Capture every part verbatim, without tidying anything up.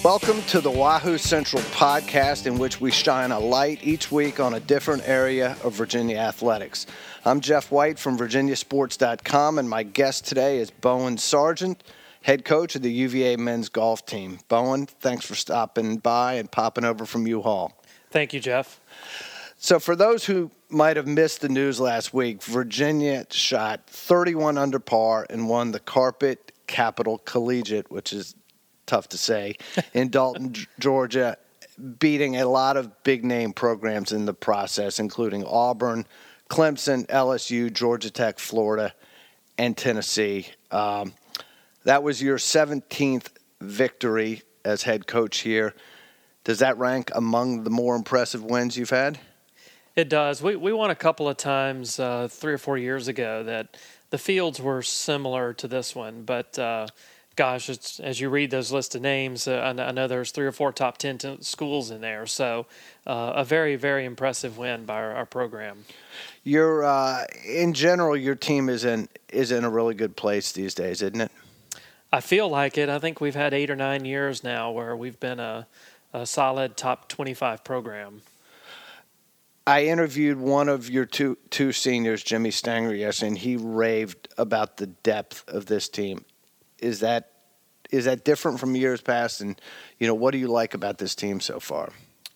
Welcome to the Wahoo Central podcast, in which we shine a light each week on a different area of Virginia athletics. I'm Jeff White from Virginia Sports dot com, and my guest today is Bowen Sargent, head coach of the U V A men's golf team. Bowen, thanks for stopping by and popping over from U-Haul. Thank you, Jeff. So for those who might have missed the news last week, Virginia shot thirty-one under par and won the Carpet Capital Collegiate, which is tough to say, in Dalton, Georgia, beating a lot of big-name programs in the process, including Auburn, Clemson, L S U, Georgia Tech, Florida, and Tennessee. Um, that was your seventeenth victory as head coach here. Does that rank among the more impressive wins you've had? It does. We we won a couple of times uh, three or four years ago that the fields were similar to this one, but uh, gosh, it's, as you read those list of names, uh, I, I know there's three or four top ten t- schools in there. So uh, a very, very impressive win by our, our program. You're, uh, in general, your team is in is in a really good place these days, isn't it? I feel like it. I think we've had eight or nine years now where we've been a, a solid top twenty-five program. I interviewed one of your two two seniors, Jimmy Stanger, yesterday, and he raved about the depth of this team. Is that is that different from years past? And, you know, what do you like about this team so far?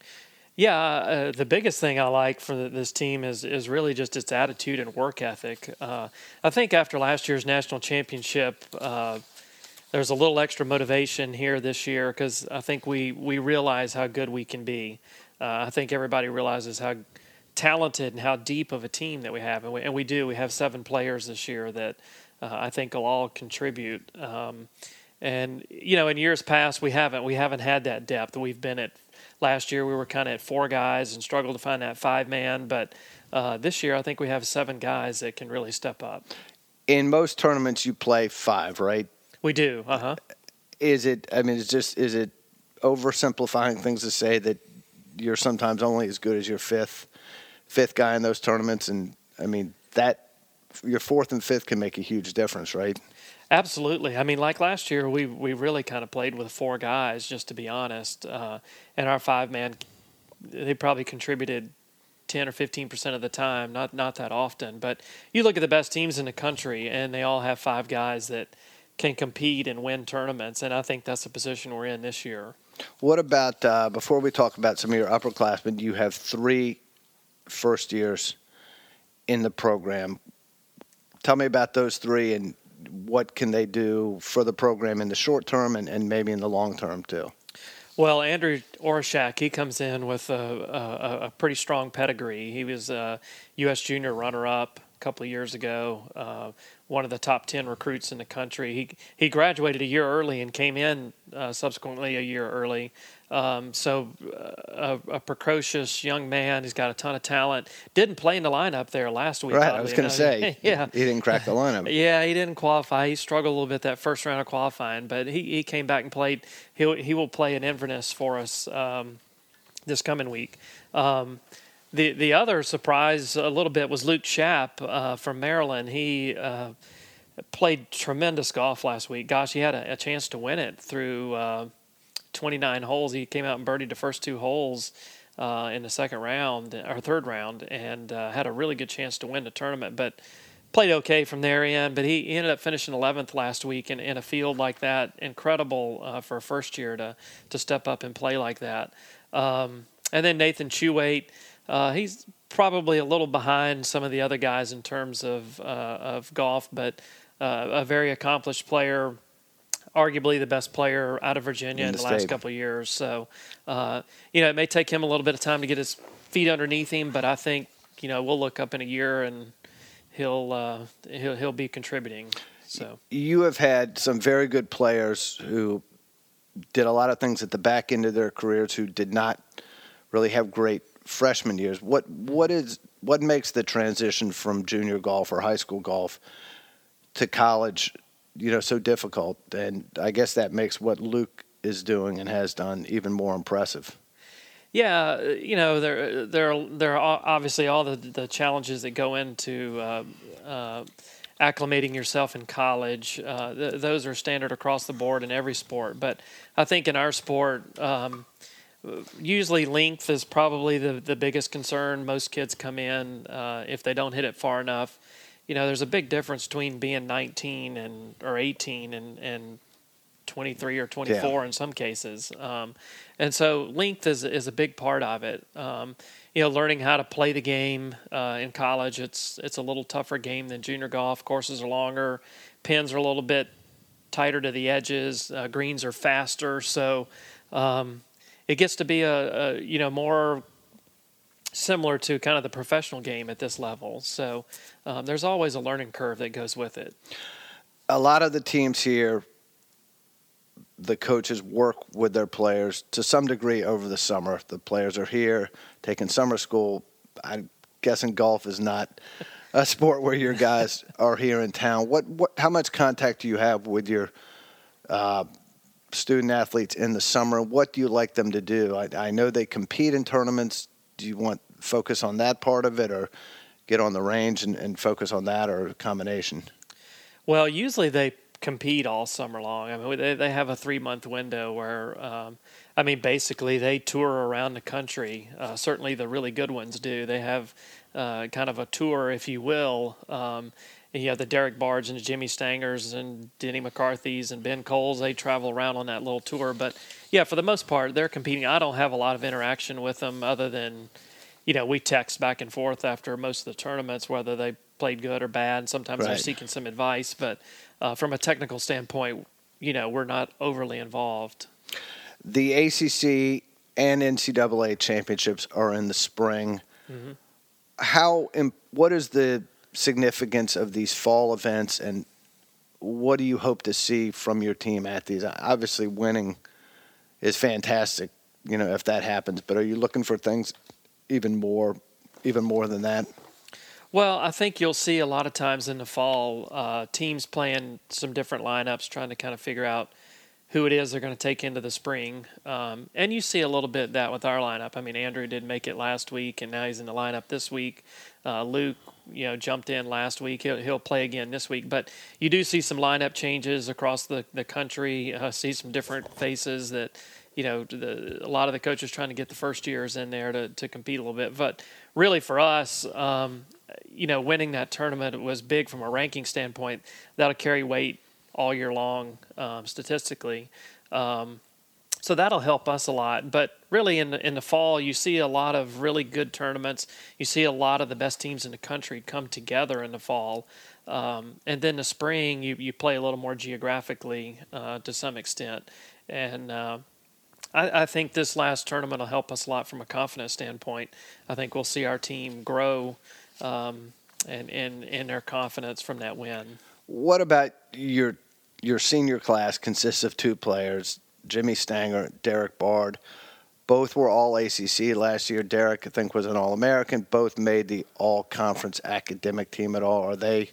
Yeah, uh, the biggest thing I like for the, this team is is really just its attitude and work ethic. Uh, I think after last year's national championship, uh, there's a little extra motivation here this year because I think we, we realize how good we can be. Uh, I think everybody realizes how talented and how deep of a team that we have, and we, and we do. We have seven players this year that uh, I think will all contribute. Um, and you know, in years past, we haven't we haven't had that depth. We've been at last year we were kind of at four guys and struggled to find that five man, but uh, this year I think we have seven guys that can really step up. In most tournaments, you play five, right? We do. Uh huh. Is it? I mean, it's just is it oversimplifying things to say that you're sometimes only as good as your fifth fifth guy in those tournaments? And I mean, that your fourth and fifth can make a huge difference, right? Absolutely. I mean, like last year, we we really kind of played with four guys, just to be honest. Uh, and our five man, they probably contributed ten or fifteen percent of the time, not not that often. But you look at the best teams in the country, and they all have five guys that can compete and win tournaments. And I think that's the position we're in this year. What about, uh, before we talk about some of your upperclassmen, you have three first years in the program. Tell me about those three and what can they do for the program in the short term and, and maybe in the long term too. Well, Andrew Orishak, he comes in with a, a, a pretty strong pedigree. He was a U S junior runner-up a couple of years ago, uh, one of the top ten recruits in the country. He he graduated a year early and came in uh, subsequently a year early. Um, so uh, a, a precocious young man. He's got a ton of talent. Didn't play in the lineup there last week. Right, I was going to say. yeah. He didn't crack the lineup. Yeah, he didn't qualify. He struggled a little bit that first round of qualifying, but he, he came back and played. He he will play in Inverness for us um, this coming week. Um, the the other surprise a little bit was Luke Schapp uh, from Maryland. He uh, played tremendous golf last week. Gosh, he had a, a chance to win it through uh, twenty-nine holes. He came out and birdied the first two holes uh, in the second round or third round, and uh, had a really good chance to win the tournament. But played okay from there in. But he, he ended up finishing eleventh last week in, in a field like that. Incredible uh, for a first year to to step up and play like that. Um, and then Nathan Chewate, uh, he's probably a little behind some of the other guys in terms of uh, of golf, but uh, a very accomplished player. Arguably the best player out of Virginia in, in the, the last couple of years. So, uh, you know, it may take him a little bit of time to get his feet underneath him, but I think, you know, we'll look up in a year and he'll uh, he'll he'll be contributing. So you have had some very good players who did a lot of things at the back end of their careers who did not really have great freshman years. What what is what makes the transition from junior golf or high school golf to college, you know, so difficult? And I guess that makes what Luke is doing and has done even more impressive. Yeah, you know, there there there are obviously all the the challenges that go into uh, uh, acclimating yourself in college. Uh, th- those are standard across the board in every sport. But I think in our sport, um, usually length is probably the, the biggest concern. Most kids come in, uh, if they don't hit it far enough. You know, there's a big difference between being nineteen and or eighteen and, and twenty-three or twenty-four Yeah. in some cases. Um, and so length is is a big part of it. Um, you know, learning how to play the game uh, in college, it's it's a little tougher game than junior golf. Courses are longer, pins are a little bit tighter to the edges, uh, greens are faster, so um, it gets to be a, a you know more similar to kind of the professional game at this level. So um, there's always a learning curve that goes with it. A lot of the teams here, the coaches work with their players to some degree over the summer. The players are here taking summer school. I'm guessing golf is not a sport where your guys are here in town. What, what, how much contact do you have with your uh, student athletes in the summer? What do you like them to do? I, I know they compete in tournaments. Do you want focus on that part of it, or get on the range and, and focus on that, or a combination? Well, usually they compete all summer long. I mean, they they have a three month window where, um, I mean, basically they tour around the country. Uh, certainly, the really good ones do. They have uh, kind of a tour, if you will. Um, and you have the Derek Bards and the Jimmy Stangers and Denny McCarthy's and Ben Coles. They travel around on that little tour. But yeah, for the most part, they're competing. I don't have a lot of interaction with them other than, you know, we text back and forth after most of the tournaments, whether they played good or bad. Sometimes Right. they're seeking some advice, but uh, from a technical standpoint, you know, we're not overly involved. The A C C and N C double A championships are in the spring. Mm-hmm. How? What is the significance of these fall events, and what do you hope to see from your team at these? Obviously, winning is fantastic, you know, if that happens. But are you looking for things even more, even more than that? Well, I think you'll see a lot of times in the fall uh, teams playing some different lineups, trying to kind of figure out who it is they're going to take into the spring. Um, and you see a little bit of that with our lineup. I mean, Andrew did make it last week, and now he's in the lineup this week. Uh, Luke, you know, jumped in last week. He'll, he'll play again this week. But you do see some lineup changes across the, the country, uh, see some different faces that, you know, the, a lot of the coaches trying to get the first years in there to, to compete a little bit. But really for us, um, you know, winning that tournament was big from a ranking standpoint. That'll carry weight all year long, um, statistically. Um, so that'll help us a lot. But really in the, in the fall, you see a lot of really good tournaments. You see a lot of the best teams in the country come together in the fall. Um, and then the spring, you, you play a little more geographically uh, to some extent. And uh, I, I think this last tournament will help us a lot from a confidence standpoint. I think we'll see our team grow um, and, and, and their confidence from that win. What about your your senior class consists of two players, Jimmy Stanger, Derek Bard. Both were all A C C last year. Derek, I think, was an All-American. Both made the all-conference academic team at all. Are they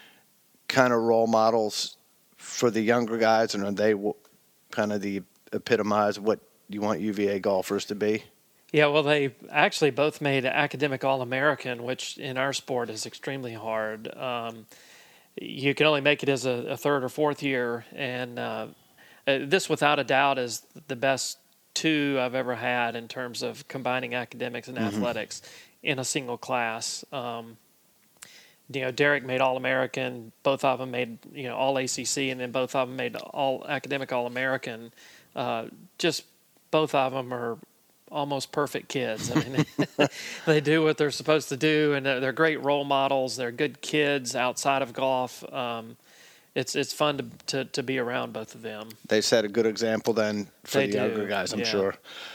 kind of role models for the younger guys, and are they kind of the epitomize of what you want U V A golfers to be? Yeah, well, they actually both made academic All-American, which in our sport is extremely hard. Um, you can only make it as a, a third or fourth year, and uh, this, without a doubt, is the best two I've ever had in terms of combining academics and mm-hmm. athletics in a single class. Um, you know, Derek made All-American. Both of them made, you know, All A C C, and then both of them made All Academic All-American. Uh, just both of them are almost perfect kids. I mean, they do what they're supposed to do, and they're, they're great role models. They're good kids outside of golf. Um, it's it's fun to, to to be around both of them. They set a good example then for they the do. younger guys, I'm yeah. sure.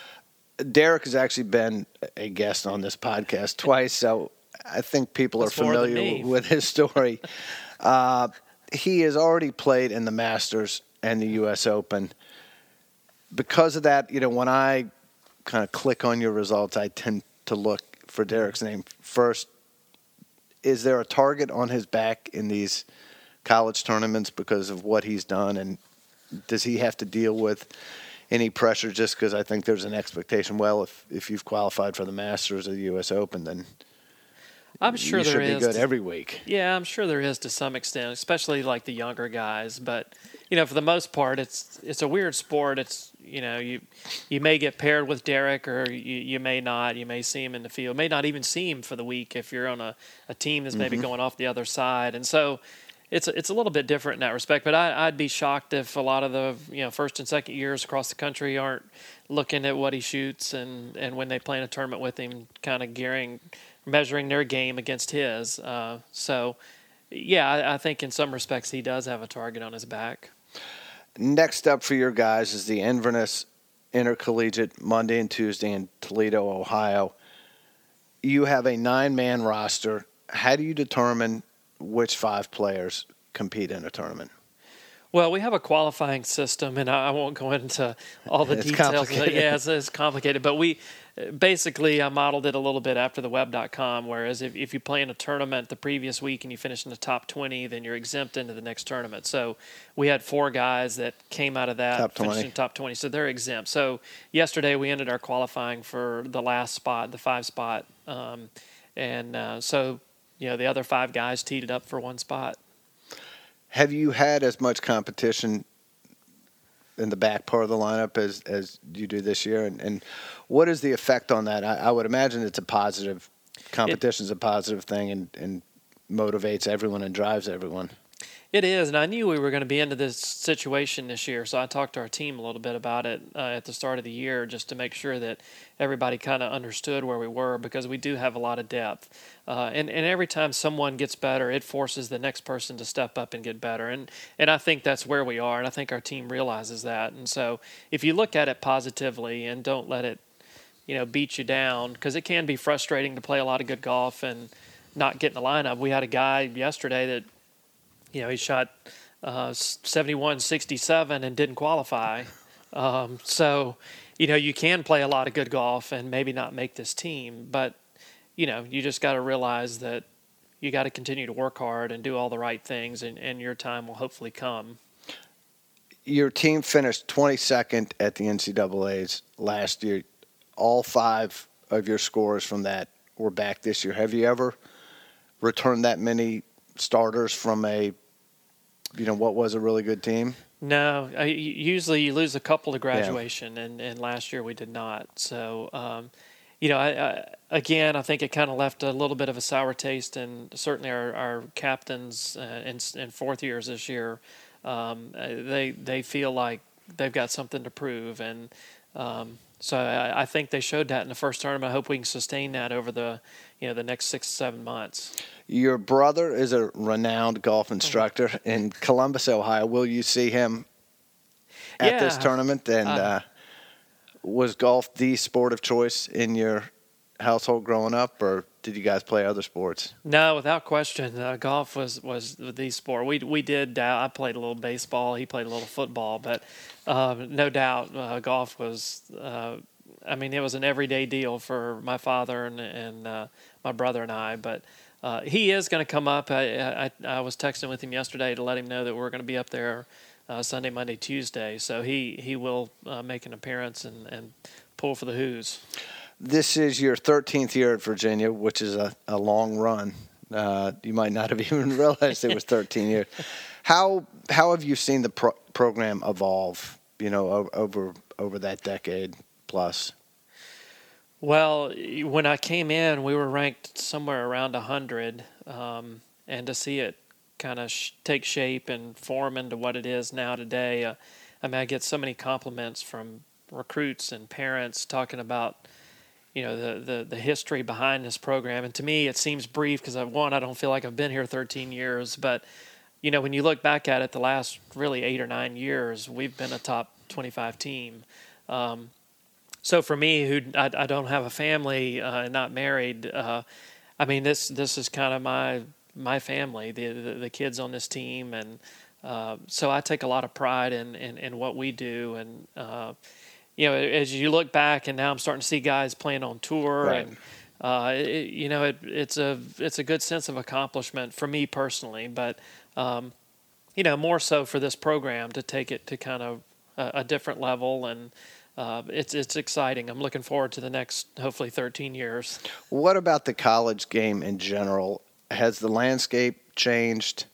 Derek has actually been a guest on this podcast twice, so I think people That's are familiar with his story. uh, he has already played in the Masters and the U S Open. Because of that, you know, when I kind of click on your results, I tend to look for Derek's name first. Is there a target on his back in these college tournaments because of what he's done, and does he have to deal with any pressure just because I think there's an expectation, well, if, if you've qualified for the Masters or the U S Open, then I'm sure you there should be is good to- every week. Yeah, I'm sure there is to some extent, especially like the younger guys. But you know, for the most part, it's it's a weird sport. It's you know, you you may get paired with Derek, or you, you may not. You may see him in the field, may not even see him for the week if you're on a, a team that's maybe Mm-hmm. going off the other side. And so it's it's a little bit different in that respect. But I, I'd be shocked if a lot of the you know first and second years across the country aren't looking at what he shoots, and, and when they play in a tournament with him, kind of gearing. measuring their game against his. Uh, so, yeah, I, I think in some respects he does have a target on his back. Next up for your guys is the Inverness Intercollegiate Monday and Tuesday in Toledo, Ohio. You have a nine-man roster. How do you determine which five players compete in a tournament? Well, we have a qualifying system, and I I won't go into all the It's details. Of it. complicated. Yeah, it's, it's complicated. But we basically I modeled it a little bit after the web dot com, whereas if, if you play in a tournament the previous week and you finish in the top twenty, then you're exempt into the next tournament. So we had four guys that came out of that, Top finished twenty. in top twenty, so they're exempt. So yesterday we ended our qualifying for the last spot, the five spot. Um, and uh, so, you know, the other five guys teed it up for one spot. Have you had as much competition in the back part of the lineup as, as you do this year? And, and what is the effect on that? I, I would imagine it's a positive – competition is a positive thing and, and motivates everyone and drives everyone. It is, and I knew we were going to be into this situation this year, so I talked to our team a little bit about it uh, at the start of the year just to make sure that everybody kind of understood where we were, because we do have a lot of depth. Uh, and, and every time someone gets better, it forces the next person to step up and get better. And, and I think that's where we are, and I think our team realizes that. And so if you look at it positively and don't let it you know, beat you down, because it can be frustrating to play a lot of good golf and not get in the lineup. We had a guy yesterday that You know, he shot uh, seventy-one sixty-seven and didn't qualify. Um, so, you know, you can play a lot of good golf and maybe not make this team. But, you know, you just got to realize that you got to continue to work hard and do all the right things, and, and your time will hopefully come. Your team finished twenty-second at the N C double A's last year. All five of your scores from that were back this year. Have you ever returned that many starters from a you know, what was a really good team? No, I, usually you lose a couple to graduation, yeah. and, and last year we did not. So, um, you know, I, I, again, I think it kind of left a little bit of a sour taste, and certainly our, our captains uh, in, in fourth years this year, um, they they feel like they've got something to prove, and um, so I, I think they showed that in the first tournament. I hope we can sustain that over the you know the next six seven months. Your brother is a renowned golf instructor in Columbus, Ohio. Will you see him at yeah. this tournament? And uh, uh, was golf the sport of choice in your household growing up, or did you guys play other sports? No, without question, uh, golf was, was the sport. We we did. Uh, I played a little baseball. He played a little football, but uh, no doubt, uh, golf was. Uh, I mean, it was an everyday deal for my father and and uh, my brother and I, but. Uh, he is going to come up. I, I I was texting with him yesterday to let him know that we're going to be up there uh, Sunday, Monday, Tuesday. So he he will uh, make an appearance and, and pull for the Hoos. This is your thirteenth year at Virginia, which is a, a long run. Uh, you might not have even realized it was thirteen years. How how have you seen the pro- program evolve? You know, over over that decade plus. Well, when I came in, we were ranked somewhere around one hundred, um, and to see it kind of sh- take shape and form into what it is now today, uh, I mean, I get so many compliments from recruits and parents talking about, you know, the, the, the history behind this program. And to me, it seems brief because, one, I don't feel like I've been here thirteen years. But, you know, when you look back at it, the last really eight or nine years, we've been a top twenty-five team. Um, So for me, who I, I don't have a family uh, and not married, uh, I mean this this is kind of my my family, the, the the kids on this team, and uh, so I take a lot of pride in in, in what we do. And uh, you know, as you look back, and now I'm starting to see guys playing on tour, right. and uh, it, you know, it, it's a it's a good sense of accomplishment for me personally, but um, you know, more so for this program to take it to kind of a, a different level and. uh, it's it's exciting. I'm looking forward to the next, hopefully, thirteen years. What about the college game in general? Has the landscape changed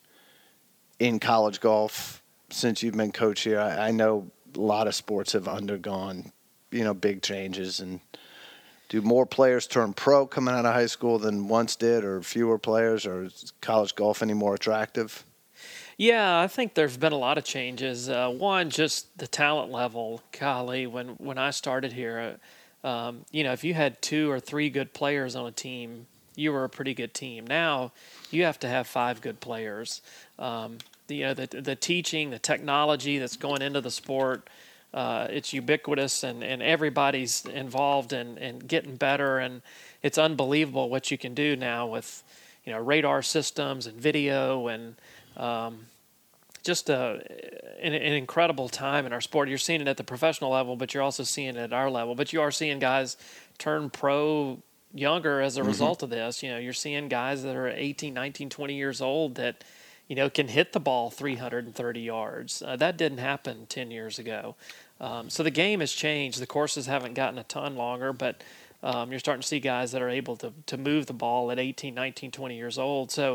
in college golf since you've been coach here? I, I know a lot of sports have undergone, you know, big changes. And do more players turn pro coming out of high school than once did, or fewer players, or is college golf any more attractive? Yeah, I think there's been a lot of changes. Uh, one, just the talent level. Golly, when, when I started here, um, you know, if you had two or three good players on a team, you were a pretty good team. Now you have to have five good players. Um, the, you know, the the teaching, the technology that's going into the sport, uh, it's ubiquitous, and, and everybody's involved in, in getting better. And it's unbelievable what you can do now with, you know, radar systems and video and um, just a, an, an incredible time in our sport. You're seeing it at the professional level, but you're also seeing it at our level. But you are seeing guys turn pro younger as a result mm-hmm. of this. You know, you're seeing guys that are eighteen, nineteen, twenty years old that, you know, can hit the ball three hundred thirty yards. Uh, that didn't happen ten years ago. Um, so the game has changed. The courses haven't gotten a ton longer, but um, you're starting to see guys that are able to, to move the ball at eighteen, nineteen, twenty years old. So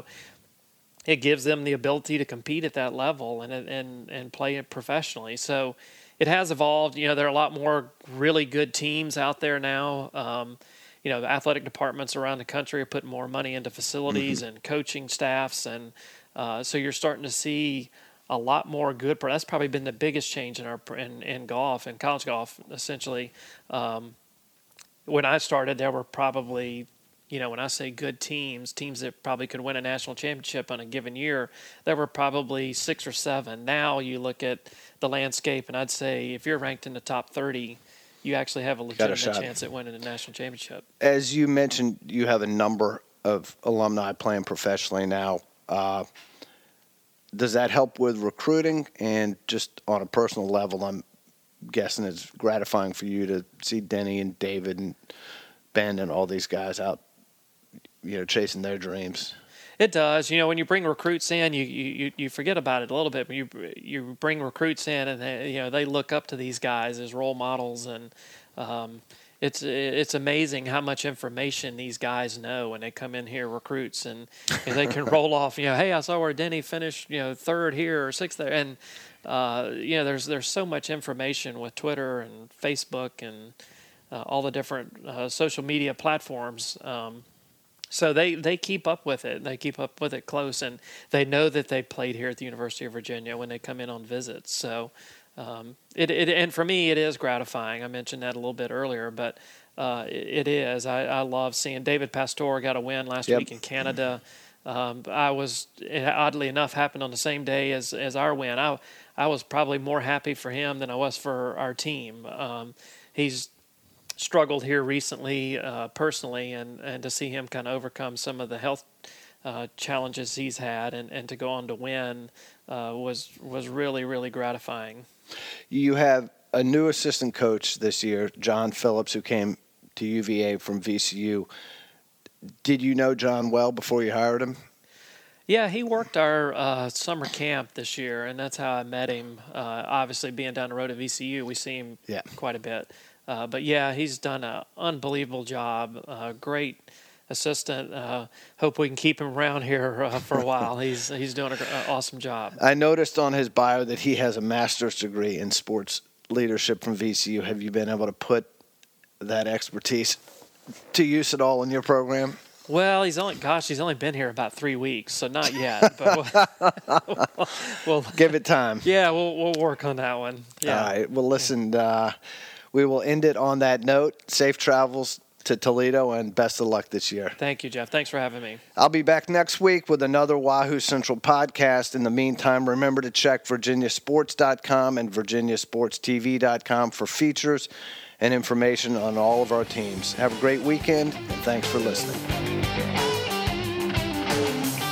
it gives them the ability to compete at that level and and and play it professionally. So it has evolved. You know, there are a lot more really good teams out there now. Um, you know, the athletic departments around the country are putting more money into facilities mm-hmm. and coaching staffs, and uh, so you're starting to see a lot more good. That's probably been the biggest change in our in, in golf and college golf. Essentially, um, when I started, there were probably, you know, when I say good teams, teams that probably could win a national championship on a given year, there were probably six or seven. Now you look at the landscape, and I'd say if you're ranked in the top thirty, you actually have a legitimate a chance at winning a national championship. As you mentioned, you have a number of alumni playing professionally now. Uh, does that help with recruiting? And just on a personal level, I'm guessing it's gratifying for you to see Denny and David and Ben and all these guys out, you know, chasing their dreams. It does. You know, when you bring recruits in, you, you, you forget about it a little bit. But you you bring recruits in, and they, you know, they look up to these guys as role models, and um, it's it's amazing how much information these guys know when they come in here, recruits, and, and they can roll off. You know, hey, I saw where Denny finished, you know, third here or sixth there, and uh, you know, there's there's so much information with Twitter and Facebook and uh, all the different uh, social media platforms. Um, So they, they keep up with it. They keep up with it close, and they know that they played here at the University of Virginia when they come in on visits. So um, it, it and for me, it is gratifying. I mentioned that a little bit earlier, but uh, it, it is. I, I love seeing David Pastore got a win last yep. week in Canada. Um, I was, oddly enough, happened on the same day as, as our win. I, I was probably more happy for him than I was for our team. Um, he's struggled here recently uh, personally, and, and to see him kind of overcome some of the health uh, challenges he's had and, and to go on to win uh, was was really, really gratifying. You have a new assistant coach this year, John Phillips, who came to U V A from V C U. Did you know John well before you hired him? Yeah, he worked our uh, summer camp this year, and that's how I met him. Uh, obviously, being down the road at V C U, we see him yeah. quite a bit. Uh, but, yeah, he's done an unbelievable job. Uh, great assistant. Uh, hope we can keep him around here uh, for a while. He's he's doing an awesome job. I noticed on his bio that he has a master's degree in sports leadership from V C U. Have you been able to put that expertise to use at all in your program? Well, he's only, gosh, he's only been here about three weeks, so not yet. But we'll, we'll give it time. Yeah, we'll we'll work on that one. Yeah. All right. Well, listen, uh, we will end it on that note. Safe travels to Toledo, and best of luck this year. Thank you, Jeff. Thanks for having me. I'll be back next week with another Wahoo Central podcast. In the meantime, remember to check virginia sports dot com and virginia sports t v dot com for features and information on all of our teams. Have a great weekend, and thanks for listening.